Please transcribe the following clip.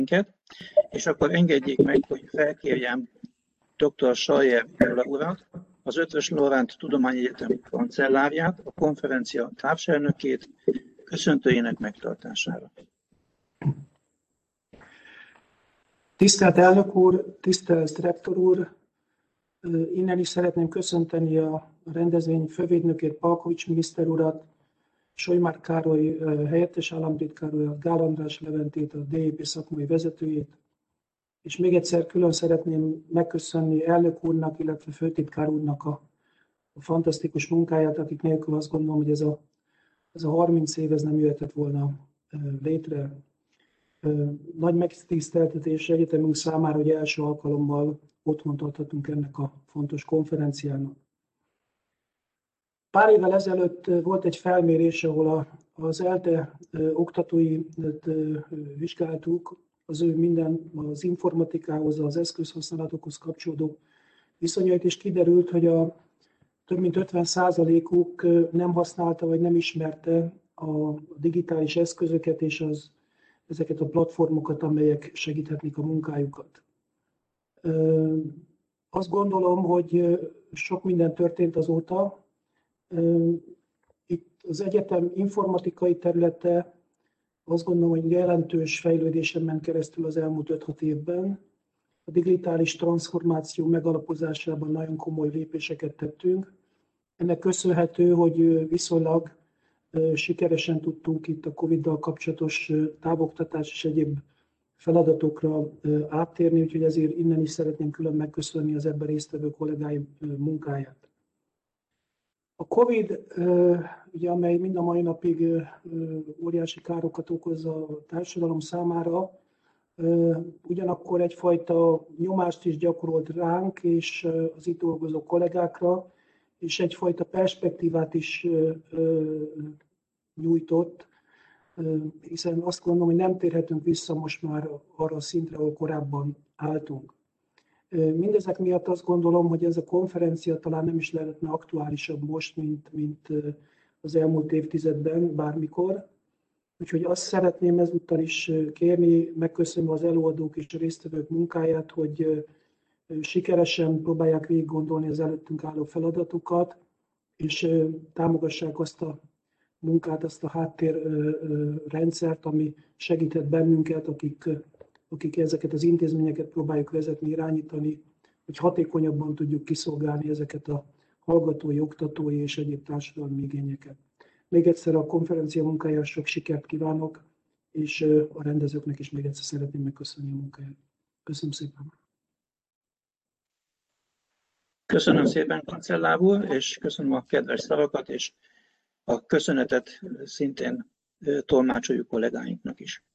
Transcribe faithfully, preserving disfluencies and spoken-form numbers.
minket, és akkor engedjék meg, hogy felkérjem dr. Salyer Gyula urat, az Eötvös Loránd Tudományegyetem kancellárját, a konferencia társelnökét köszöntőjének megtartására. Tisztelt elnök úr, tisztelt rektor úr! Innen is szeretném köszönteni a rendezvény fővédnökét, Palkovics miniszter urat, Sojmár Károly helyettes államtitkár urat, Gál András Leventét, a dé é pé szakmai vezetőjét, és még egyszer külön szeretném megköszönni elnök úrnak, illetve főtitkár úrnak a, a fantasztikus munkáját, akik nélkül azt gondolom, hogy ez a, ez a harminc év ez nem jöhetett volna létre. Nagy megtiszteltetés egyetemünk számára, hogy első alkalommal otthont adhatunk ennek a fontos konferenciának. Pár évvel ezelőtt volt egy felmérés, ahol az ELTE oktatóit vizsgáltuk, az ő minden az informatikához, az eszközhasználatokhoz kapcsolódó viszonyait, és kiderült, hogy a több mint ötven százalékuk nem használta vagy nem ismerte a digitális eszközöket és az, ezeket a platformokat, amelyek segíthetnék a munkájukat. Azt gondolom, hogy sok minden történt azóta. Itt az egyetem informatikai területe azt gondolom, hogy jelentős fejlődésen ment keresztül az elmúlt öt-hat évben. A digitális transformáció megalapozásában nagyon komoly lépéseket tettünk. Ennek köszönhető, hogy viszonylag sikeresen tudtunk itt a Coviddal kapcsolatos távoktatás és egyéb feladatokra áttérni, úgyhogy ezért innen is szeretném külön megköszönni az ebben résztvevő kollégáim munkáját. A Covid, ugye, amely mind a mai napig óriási károkat okoz a társadalom számára, ugyanakkor egyfajta nyomást is gyakorolt ránk és az itt dolgozó kollégákra, és egyfajta perspektívát is nyújtott, hiszen azt gondolom, hogy nem térhetünk vissza most már arra a szintre, ahol korábban álltunk. Mindezek miatt azt gondolom, hogy ez a konferencia talán nem is lehetne aktuálisabb most, mint, mint az elmúlt évtizedben, bármikor. Úgyhogy azt szeretném ezúttal is kérni, megköszönve az előadók és a résztvevők munkáját, hogy sikeresen próbálják végig gondolni az előttünk álló feladatokat, és támogassák azt a munkát, azt a háttérrendszert, ami segített bennünket, akik, akik ezeket az intézményeket próbáljuk vezetni, irányítani, hogy hatékonyabban tudjuk kiszolgálni ezeket a hallgatói, oktatói és egyéb társadalmi igényeket. Még egyszer a konferencia munkájára sok sikert kívánok, és a rendezőknek is még egyszer szeretném megköszönni a munkáját. Köszönöm szépen! Köszönöm szépen, kancellár úr, és köszönöm a kedves szavakat, és a köszönetet szintén tolmácsoljuk kollégáinknak is.